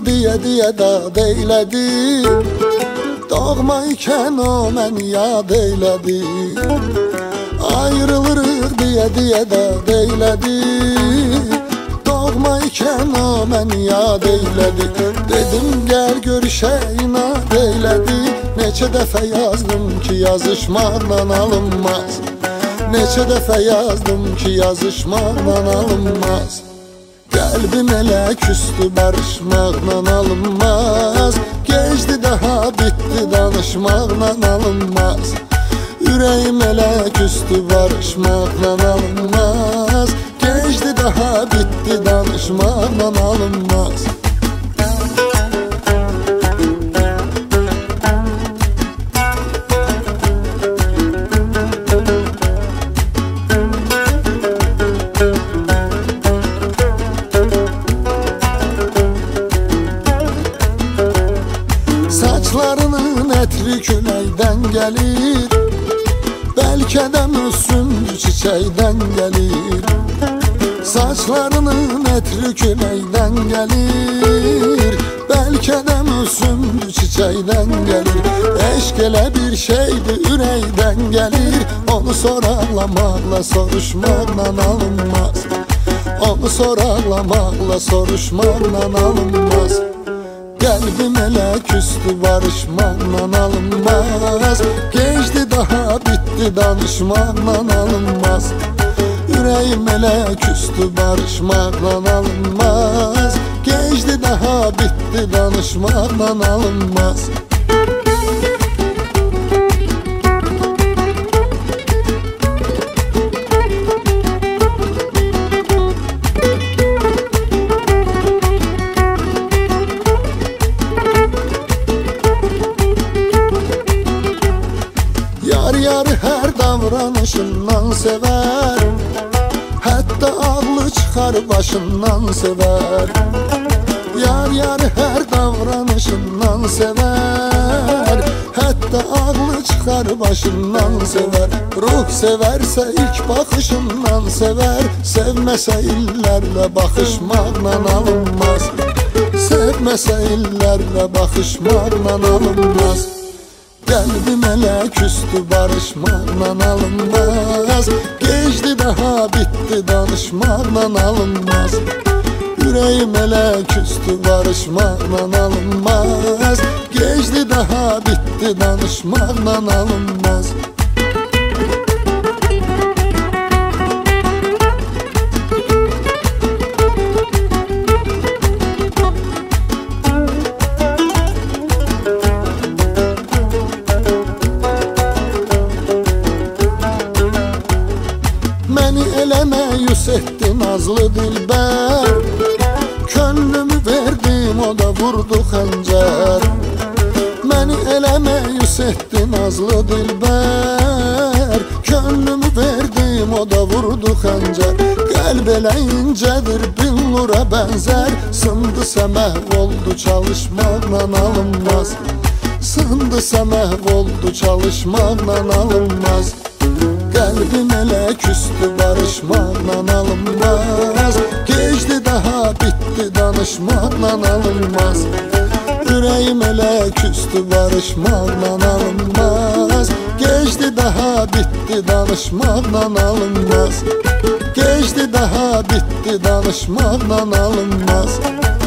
deyə dad eylədi. Doğma ikən o məni yad eylədi. Ayrılırıq deyə dad eylədi. Doğma ikən o məni yad eylədi. Dedim gəl görüşək inad eylədi. Neçə dəfə yazdım ki yazışmaqla alınmaz. Neçə dəfə yazdım ki yazışmaqla alınmaz. Qəlbim elə küstü barışmaqla alınmaz. Gecdi daha bitti danışmaqla alınmaz. Ürəyim elə küstü barışmaqla alınmaz. Gecdi daha bitti danışmaqla alınmaz. Saçlarının ətri küləkdən gəlir. Bəlkə də müsündü çiçəkdən gəlir. Saçlarının ətri küləkdən gəlir. Bəlkə də müsündü çiçəkdən gəlir. Eşq elə bir şeydir ürəkdən gəlir. Onu soraqlamaqla soruşmaqla alınmaz. Onu soraqlamaqla soruşmaqla alınmaz. Qəlbim elə küstü barışmaqla alınmaz. Gecdi daha bitti danışmaqla alınmaz. Ürəyim elə küstü barışmaqla alınmaz. Gecdi daha bitti danışmaqla alınmaz. Yar hər davranışından sevər. Hətta ağlı çıxar başından sevər. Yar hər davranışından sevər. Hətta ağlı çıxar başından sevər. Ruh sevərsə ilk baxışından sevər. Sevməsə illərlə baxışmaqla alınmaz. Sevməsə illərlə baxışmaqla alınmaz. Qəlbim elə küstü barışmaqla alınmaz. Gecdi daha bitti danışmaqla alınmaz. Ürəyim elə küstü barışmaqla alınmaz. Gecdi daha bitti danışmaqla alınmaz. Məni elə məyus etdi nazlı dilbər. Könlümü verdim o da vurdu xəncər. Məni elə məyus etdi nazlı dilbər. Könlümü verdim o da vurdu xəncər. Qəlb elə incədir billura bənzər. Sındısa məhv oldu çalışmaqla alınmaz. Sındısa məhv oldu çalışmaqla alınmaz. Qəlbim elə küstü barışmaqla alınmaz. Gecdi daha bitti danışmaqla alınmaz. Ürəyim elə küstü barışmaqla alınmaz. Gecdi daha bitti danışmaqla alınmaz. Gecdi daha bitti danışmaqla alınmaz.